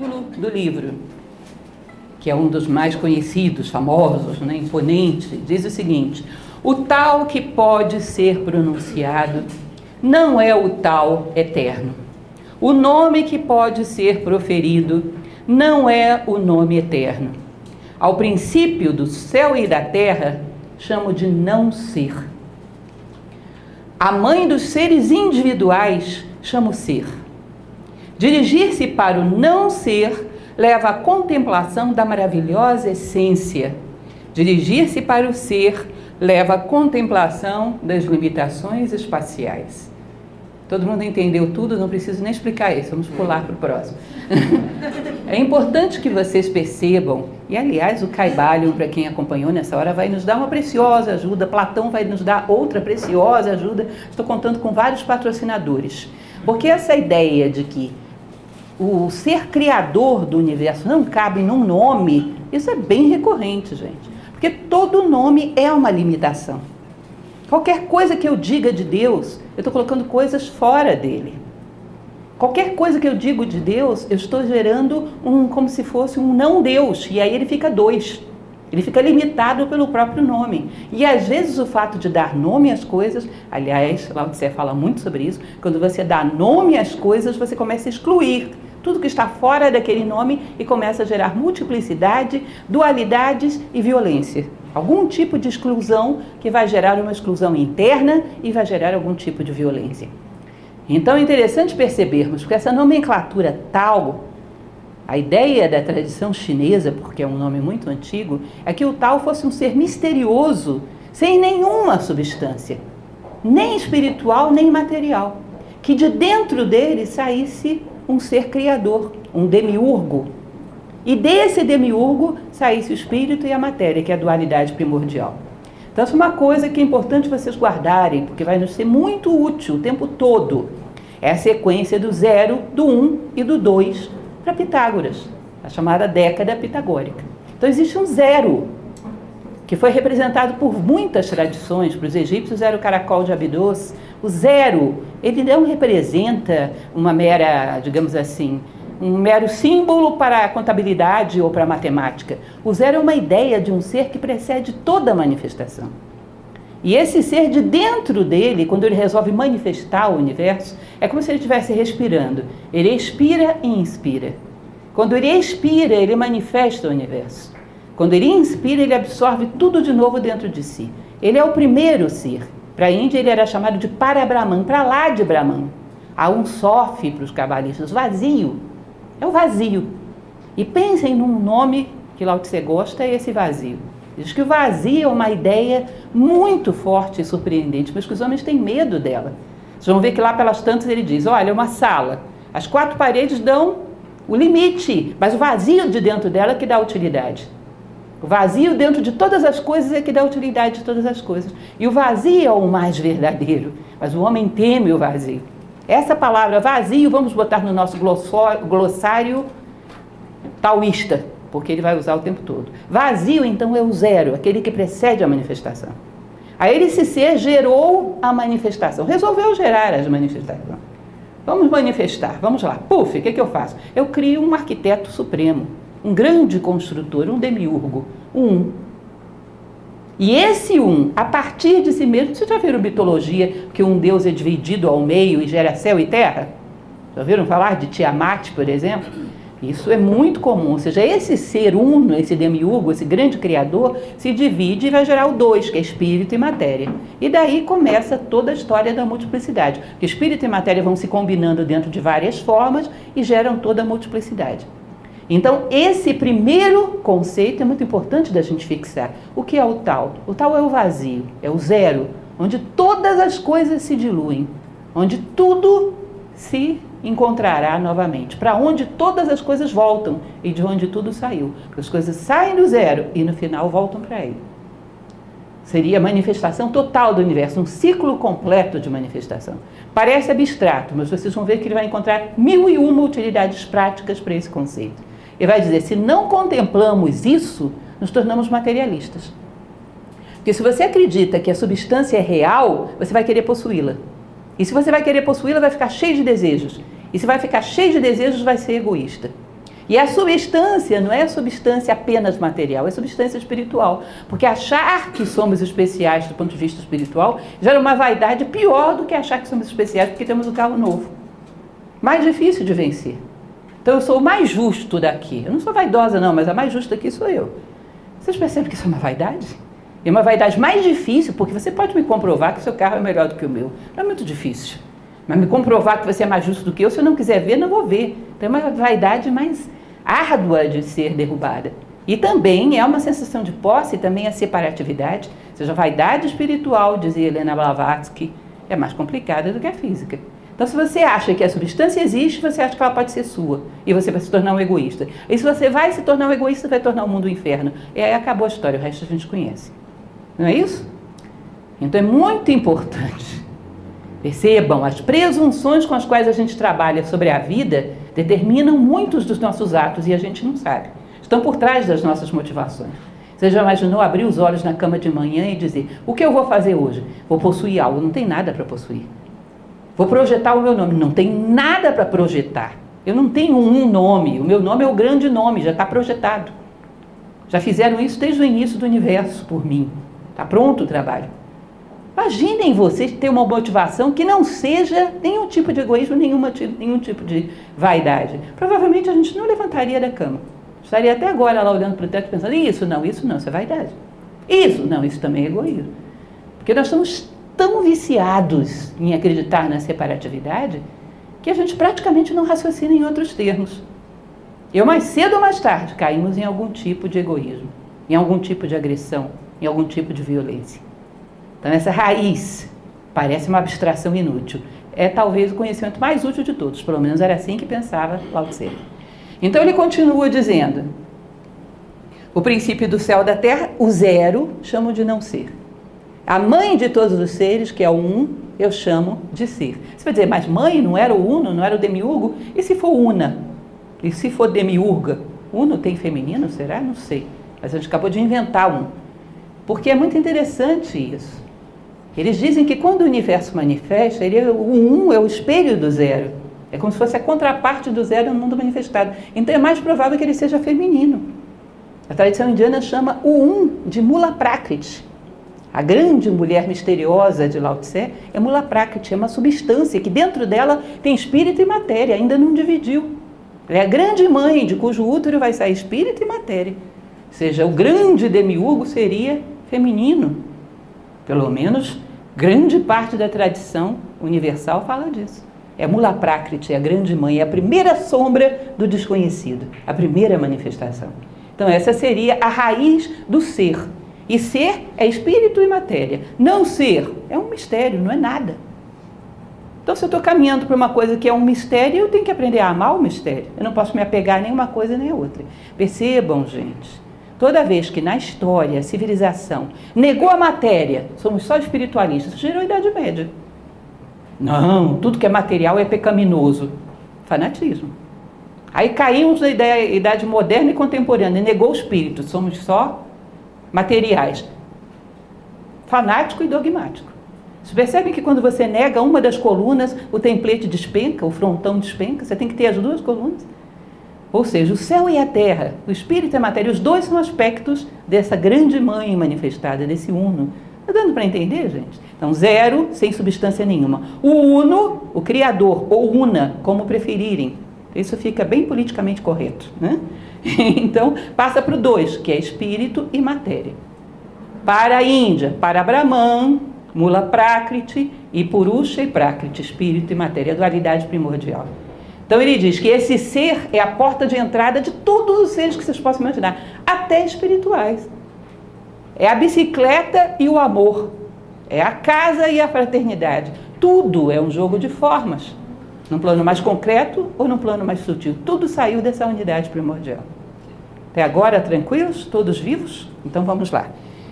versículo do livro, que é um dos mais conhecidos, famosos, né, imponente, diz o seguinte: o tal que pode ser pronunciado não é o tal eterno. O nome que pode ser proferido não é o nome eterno. Ao princípio do céu e da terra, chamo de não ser. A mãe dos seres individuais, chamo ser. Dirigir-se para o não ser leva à contemplação da maravilhosa essência. Dirigir-se para o ser leva à contemplação das limitações espaciais. Todo mundo entendeu tudo, não preciso nem explicar isso, vamos pular para o próximo. É importante que vocês percebam, e aliás o Caibalion, para quem acompanhou nessa hora, vai nos dar uma preciosa ajuda, Platão vai nos dar outra preciosa ajuda, estou contando com vários patrocinadores. Porque essa ideia de que o ser criador do universo não cabe num nome, isso é bem recorrente, gente. Porque todo nome é uma limitação. Qualquer coisa que eu diga de Deus, eu estou colocando coisas fora dele. Qualquer coisa que eu digo de Deus, eu estou gerando como se fosse um não Deus. E aí ele fica dois. Ele fica limitado pelo próprio nome. E às vezes o fato de dar nome às coisas, aliás, Lao Tse fala muito sobre isso, quando você dá nome às coisas, você começa a excluir tudo que está fora daquele nome e começa a gerar multiplicidade, dualidades e violência. Algum tipo de exclusão que vai gerar uma exclusão interna e vai gerar algum tipo de violência. Então é interessante percebermos que essa nomenclatura Tao, a ideia da tradição chinesa, porque é um nome muito antigo, é que o Tao fosse um ser misterioso, sem nenhuma substância, nem espiritual, nem material, que de dentro dele saísse um ser criador, um demiurgo, e desse demiurgo saísse o espírito e a matéria, que é a dualidade primordial. Então, essa é uma coisa que é importante vocês guardarem, porque vai nos ser muito útil o tempo todo. É a sequência do 0, do 1 e do 2 para Pitágoras, a chamada década pitagórica. Então, existe um 0, que foi representado por muitas tradições. Para os egípcios era o caracol de Abidos. O 0, ele não representa uma mera, digamos assim, um mero símbolo para a contabilidade ou para a matemática. O 0 é uma ideia de um ser que precede toda a manifestação. E esse ser, de dentro dele, quando ele resolve manifestar o universo, é como se ele estivesse respirando. Ele expira e inspira. Quando ele expira, ele manifesta o universo. Quando ele inspira, ele absorve tudo de novo dentro de si. Ele é o primeiro ser. Para a Índia, ele era chamado de Parabrahman, para lá de Brahman. Há um sof para os cabalistas, vazio. É o vazio. E pensem num nome que Lao Tse gosta, é esse vazio. Diz que o vazio é uma ideia muito forte e surpreendente, mas que os homens têm medo dela. Vocês vão ver que lá pelas tantas ele diz, olha, é uma sala. As 4 paredes dão o limite, mas o vazio de dentro dela é que dá utilidade. O vazio dentro de todas as coisas é que dá utilidade de todas as coisas. E o vazio é o mais verdadeiro, mas o homem teme o vazio. Essa palavra vazio, vamos botar no nosso glossário taoísta, porque ele vai usar o tempo todo. Vazio, então, é o 0, aquele que precede a manifestação. Aí esse ser gerou a manifestação, resolveu gerar as manifestações. Vamos manifestar, vamos lá. Puf, o que eu faço? Eu crio um arquiteto supremo, um grande construtor, um demiurgo, um. E esse a partir de si mesmo, vocês já viram mitologia que um deus é dividido ao meio e gera céu e terra? Já ouviram falar de Tiamat, por exemplo? Isso é muito comum, ou seja, esse ser uno, esse demiurgo, esse grande criador, se divide e vai gerar o 2, que é espírito e matéria. E daí começa toda a história da multiplicidade. Porque espírito e matéria vão se combinando dentro de várias formas e geram toda a multiplicidade. Então, esse primeiro conceito é muito importante da gente fixar. O que é o Tao? O Tao é o vazio, é o 0, onde todas as coisas se diluem, onde tudo se encontrará novamente, para onde todas as coisas voltam e de onde tudo saiu. Porque as coisas saem do 0 e no final voltam para ele. Seria a manifestação total do universo, um ciclo completo de manifestação. Parece abstrato, mas vocês vão ver que ele vai encontrar 1001 utilidades práticas para esse conceito. Ele vai dizer, se não contemplamos isso, nos tornamos materialistas. Porque se você acredita que a substância é real, você vai querer possuí-la. E se você vai querer possuí-la, vai ficar cheio de desejos. E se vai ficar cheio de desejos, vai ser egoísta. E a substância não é substância apenas material, é substância espiritual. Porque achar que somos especiais do ponto de vista espiritual gera uma vaidade pior do que achar que somos especiais porque temos um carro novo. Mais difícil de vencer. Então eu sou o mais justo daqui. Eu não sou vaidosa não, mas a mais justa aqui sou eu. Vocês percebem que isso é uma vaidade? É uma vaidade mais difícil, porque você pode me comprovar que o seu carro é melhor do que o meu. Não é muito difícil. Mas me comprovar que você é mais justo do que eu, se eu não quiser ver, não vou ver. Então é uma vaidade mais árdua de ser derrubada. E também é uma sensação de posse, também a separatividade. Ou seja, a vaidade espiritual, dizia Helena Blavatsky, é mais complicada do que a física. Então, se você acha que a substância existe, você acha que ela pode ser sua. E você vai se tornar um egoísta. E se você vai se tornar um egoísta, você vai tornar o mundo um inferno. E aí acabou a história, o resto a gente conhece. Não é isso? Então é muito importante. Percebam, as presunções com as quais a gente trabalha sobre a vida determinam muitos dos nossos atos e a gente não sabe. Estão por trás das nossas motivações. Você já imaginou abrir os olhos na cama de manhã e dizer: o que eu vou fazer hoje? Vou possuir algo. Não tem nada para possuir. Vou projetar o meu nome. Não tem nada para projetar. Eu não tenho um nome. O meu nome é o grande nome, já está projetado. Já fizeram isso desde o início do universo por mim. Está pronto o trabalho. Imaginem vocês ter uma motivação que não seja nenhum tipo de egoísmo, nenhum tipo de vaidade. Provavelmente a gente não levantaria da cama. Estaria até agora lá olhando para o teto pensando: isso não, isso é vaidade. Isso não, isso também é egoísmo. Porque nós estamos tão viciados em acreditar na separatividade que a gente praticamente não raciocina em outros termos. Eu, mais cedo ou mais tarde, caímos em algum tipo de egoísmo, em algum tipo de agressão, em algum tipo de violência. Então, essa raiz parece uma abstração inútil. É talvez o conhecimento mais útil de todos, pelo menos era assim que pensava Lao Tse. Então, ele continua dizendo: o princípio do céu e da terra, o zero, chamo de não ser. A mãe de todos os seres, que é o um, eu chamo de ser. Você vai dizer: mas mãe não era o uno, não era o demiurgo? E se for una? E se for demiurga? Uno tem feminino, será? Não sei. Mas a gente acabou de inventar um. Porque é muito interessante isso. Eles dizem que quando o universo manifesta, o um é o espelho do zero. É como se fosse a contraparte do zero no mundo manifestado. Então é mais provável que ele seja feminino. A tradição indiana chama o um de Mula Prakriti. A grande mulher misteriosa de Lao Tse é Mula Prakriti, é uma substância que dentro dela tem espírito e matéria, ainda não dividiu. Ela é a grande mãe de cujo útero vai sair espírito e matéria. Ou seja, o grande demiurgo seria feminino. Pelo menos grande parte da tradição universal fala disso. É Mula Prakriti, a grande mãe, é a primeira sombra do desconhecido, a primeira manifestação. Então essa seria a raiz do ser. E ser é espírito e matéria. Não ser é um mistério, não é nada. Então se eu estou caminhando para uma coisa que é um mistério, eu tenho que aprender a amar o mistério. Eu não posso me apegar a nenhuma coisa nem a outra. Percebam, gente. Toda vez que na história a civilização negou a matéria, somos só espiritualistas, isso gerou a Idade Média. Não, tudo que é material é pecaminoso. Fanatismo. Aí caímos na Idade Moderna e Contemporânea, negou o espírito, somos só materiais. Fanático e dogmático. Vocês percebem que quando você nega uma das colunas, o templete despenca, o frontão despenca, você tem que ter as duas colunas. Ou seja, o céu e a terra, o espírito e a matéria, os dois são aspectos dessa grande mãe manifestada, desse uno. Está dando para entender, gente? Então, zero, sem substância nenhuma. O uno, o criador, ou una, como preferirem. Isso fica bem politicamente correto, né? Então, passa para o dois, que é espírito e matéria. Para a Índia, para Brahman, Mula Prakriti, e Purusha e Prakriti, espírito e matéria, a dualidade primordial. Então ele diz que esse ser é a porta de entrada de todos os seres que vocês possam imaginar, até espirituais. É a bicicleta e o amor, é a casa e a fraternidade. Tudo é um jogo de formas, num plano mais concreto ou num plano mais sutil. Tudo saiu dessa unidade primordial. Até agora, tranquilos? Todos vivos? Então vamos lá.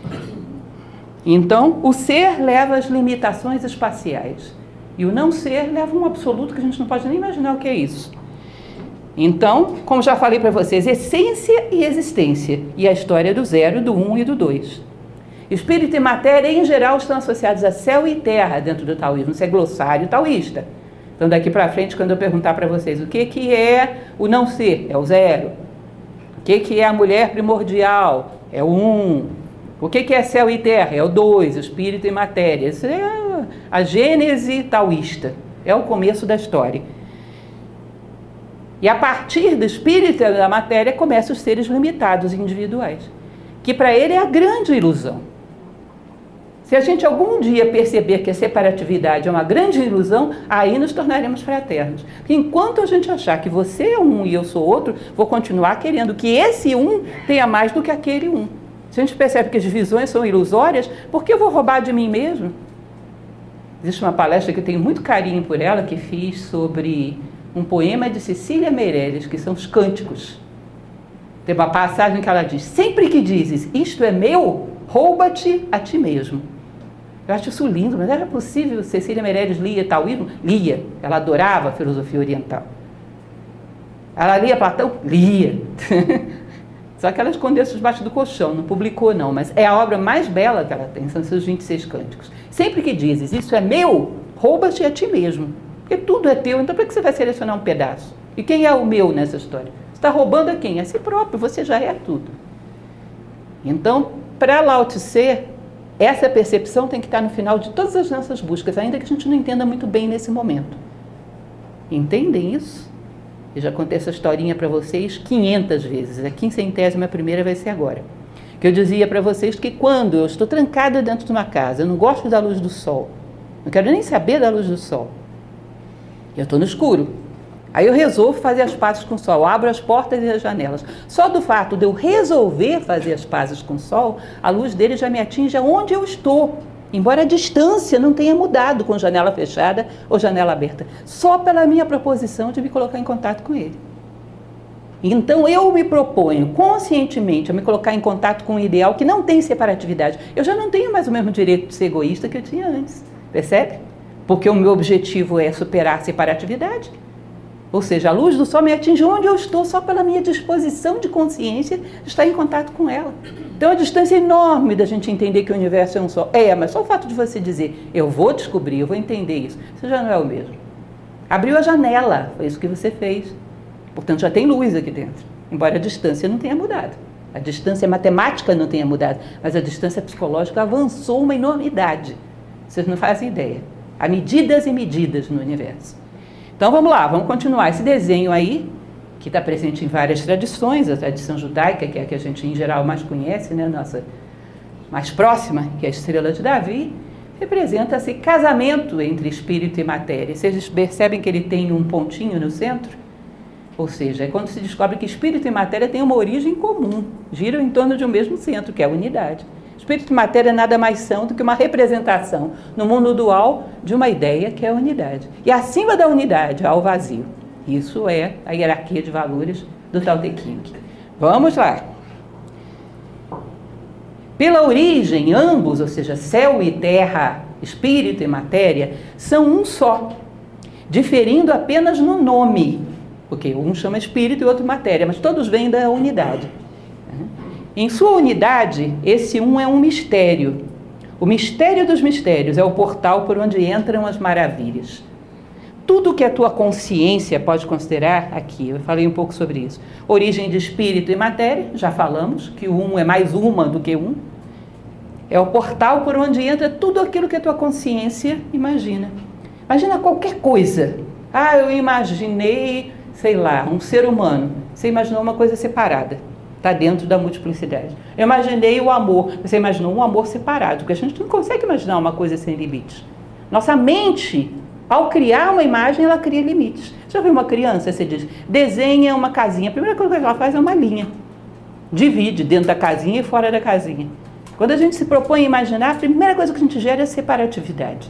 Então, o ser leva às limitações espaciais. E o não ser leva a um absoluto que a gente não pode nem imaginar o que é isso. Então, como já falei para vocês, essência e existência. E a história do zero, do um e do dois. Espírito e matéria, em geral, estão associados a céu e terra dentro do taoísmo. Isso é glossário taoísta. Então, daqui para frente, quando eu perguntar para vocês o que é o não ser, é o 0. O que é a mulher primordial, é o 1. O que é céu e terra, é o 2, espírito e matéria. Isso é a gênese taoísta, é o começo da história. E a partir do espírito e da matéria começam os seres limitados, individuais, que para ele é a grande ilusão. Se a gente algum dia perceber que a separatividade é uma grande ilusão, aí nos tornaremos fraternos. Porque enquanto a gente achar que você é um e eu sou outro, vou continuar querendo que esse um tenha mais do que aquele um. Se a gente percebe que as divisões são ilusórias, por que eu vou roubar de mim mesmo? Existe uma palestra que eu tenho muito carinho por ela, que fiz sobre um poema de Cecília Meirelles, que são os cânticos. Tem uma passagem que ela diz: sempre que dizes isto é meu, rouba-te a ti mesmo. Eu acho isso lindo, mas era possível? Cecília Meirelles lia taoísmo? Lia. Ela adorava a filosofia oriental. Ela lia Platão? Lia. Só que ela escondeu isso debaixo do colchão, não publicou não, mas é a obra mais bela que ela tem, são seus 26 cânticos. Sempre que dizes isso é meu, rouba-te a ti mesmo. Porque tudo é teu, então por que você vai selecionar um pedaço? E quem é o meu nessa história? Você está roubando a quem? A si próprio, você já é tudo. Então, para Lao Tse, essa percepção tem que estar no final de todas as nossas buscas, ainda que a gente não entenda muito bem nesse momento. Entendem isso? Eu já contei essa historinha para vocês 500 vezes, a 501ª vai ser agora. Que eu dizia para vocês que quando eu estou trancada dentro de uma casa, eu não gosto da luz do sol, não quero nem saber da luz do sol, eu estou no escuro. Aí eu resolvo fazer as pazes com o sol, abro as portas e as janelas. Só do fato de eu resolver fazer as pazes com o sol, a luz dele já me atinge onde eu estou. Embora a distância não tenha mudado com janela fechada ou janela aberta. Só pela minha proposição de me colocar em contato com ele. Então eu me proponho conscientemente a me colocar em contato com um ideal que não tem separatividade. Eu já não tenho mais o mesmo direito de ser egoísta que eu tinha antes. Percebe? Porque o meu objetivo é superar a separatividade. Ou seja, a luz do sol me atinge onde eu estou só pela minha disposição de consciência de estar em contato com ela. Então a distância é enorme da gente entender que o universo é um só. Mas só o fato de você dizer, eu vou descobrir, eu vou entender isso, você já não é o mesmo. Abriu a janela, foi isso que você fez. Portanto, já tem luz aqui dentro, embora a distância não tenha mudado. A distância matemática não tenha mudado, mas a distância psicológica avançou uma enormidade. Vocês não fazem ideia. Há medidas e medidas no universo. Então vamos lá, vamos continuar. Esse desenho aí, que está presente em várias tradições, a tradição judaica, que é a que a gente em geral mais conhece, né, nossa mais próxima, que é a estrela de Davi, representa esse casamento entre espírito e matéria. Vocês percebem que ele tem um pontinho no centro? Ou seja, é quando se descobre que espírito e matéria têm uma origem comum, giram em torno de um mesmo centro, que é a unidade. Espírito e matéria nada mais são do que uma representação no mundo dual de uma ideia que é a unidade. E acima da unidade há o vazio. Isso é a hierarquia de valores do Tao Te Ching. Vamos lá. Pela origem, ambos, ou seja, céu e terra, espírito e matéria, são um só, diferindo apenas no nome. Porque um chama espírito e outro matéria, mas todos vêm da unidade. Em sua unidade, esse um é um mistério. O mistério dos mistérios é o portal por onde entram as maravilhas. Tudo que a tua consciência pode considerar aqui, eu falei um pouco sobre isso. Origem de espírito e matéria, já falamos, que o um é mais uma do que um. É o portal por onde entra tudo aquilo que a tua consciência imagina. Imagina qualquer coisa. Eu imaginei, sei lá, um ser humano. Você imaginou uma coisa separada. Está dentro da multiplicidade. Eu imaginei o amor. Você imaginou um amor separado, porque a gente não consegue imaginar uma coisa sem limites. Nossa mente, ao criar uma imagem, ela cria limites. Você já viu uma criança? Você diz, desenha uma casinha. A primeira coisa que ela faz é uma linha. Divide dentro da casinha e fora da casinha. Quando a gente se propõe a imaginar, a primeira coisa que a gente gera é separatividade.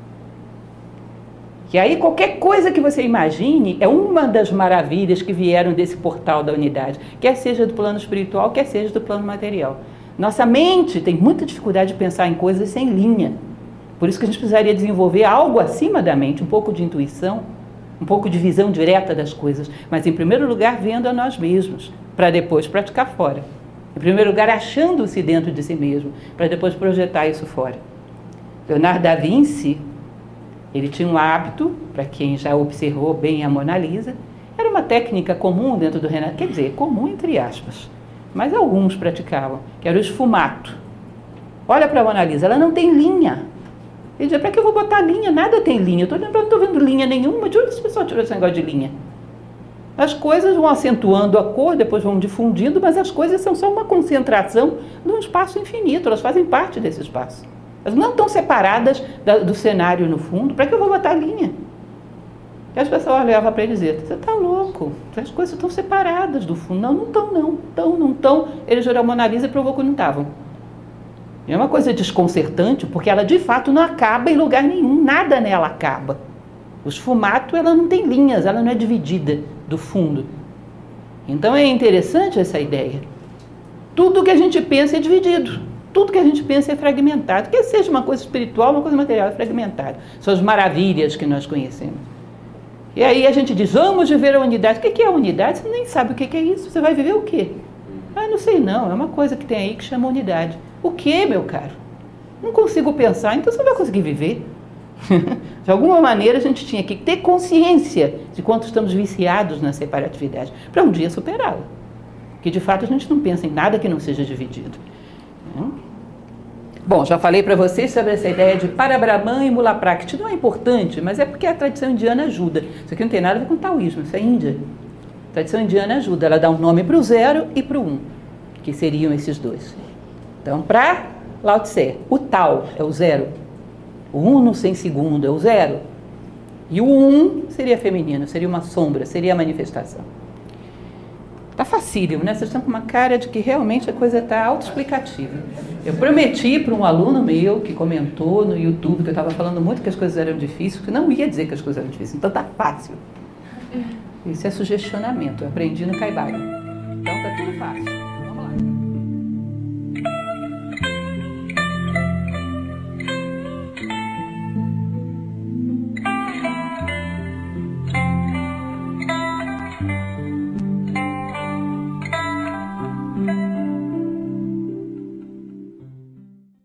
E aí qualquer coisa que você imagine é uma das maravilhas que vieram desse portal da unidade, quer seja do plano espiritual, quer seja do plano material. Nossa mente tem muita dificuldade de pensar em coisas sem linha. Por isso que a gente precisaria desenvolver algo acima da mente, um pouco de intuição, um pouco de visão direta das coisas, mas em primeiro lugar vendo a nós mesmos, para depois praticar fora. Em primeiro lugar achando-se dentro de si mesmo, para depois projetar isso fora. Leonardo da Vinci, Ele tinha um hábito, para quem já observou bem a Mona Lisa, era uma técnica comum dentro do Renascimento, quer dizer, comum entre aspas, mas alguns praticavam, que era o esfumato. Olha para a Mona Lisa, ela não tem linha. Ele dizia, para que eu vou botar linha? Nada tem linha. Eu não estou vendo linha nenhuma. De onde esse pessoal tirou esse negócio de linha? As coisas vão acentuando a cor, depois vão difundindo, mas as coisas são só uma concentração num espaço infinito. Elas fazem parte desse espaço. Elas não estão separadas do cenário no fundo. Para que eu vou botar linha? E as pessoas olhavam para ele e diziam, você está louco, as coisas estão separadas do fundo. Não, não estão. Ele jurou a Mona Lisa e provou que não estavam. É uma coisa desconcertante, porque ela de fato não acaba em lugar nenhum, nada nela acaba. O esfumato, ela não tem linhas, ela não é dividida do fundo. Então é interessante essa ideia. Tudo que a gente pensa é dividido, tudo que a gente pensa é fragmentado. Quer seja uma coisa espiritual, uma coisa material, é fragmentado. São as maravilhas que nós conhecemos. E aí a gente diz, vamos viver a unidade. O que é a unidade? Você nem sabe o que é isso, você vai viver o quê? Ah, não sei não, é uma coisa que tem aí que chama unidade. O que, meu caro? Não consigo pensar, então você não vai conseguir viver. De alguma maneira a gente tinha que ter consciência de quanto estamos viciados na separatividade, para um dia superá-la. Porque de fato a gente não pensa em nada que não seja dividido. Bom, já falei para vocês sobre essa ideia de Parabrahman e Mula Prakriti. Não é importante, mas é porque a tradição indiana ajuda. Isso aqui não tem nada a ver com taoísmo, isso é Índia. A tradição indiana ajuda, ela dá um nome para o 0 e para o 1, que seriam esses dois. Então, para Lao Tse, o Tao é o 0, o uno sem segundo é o 0, e o 1 seria feminino, seria uma sombra, seria a manifestação. Tá facílimo, né? Vocês estão com uma cara de que realmente a coisa está autoexplicativa. Eu prometi para um aluno meu que comentou no YouTube que eu estava falando muito que as coisas eram difíceis, que não ia dizer que as coisas eram difíceis, então tá fácil. Isso é sugestionamento, eu aprendi no Kaibaga. Então tá tudo fácil.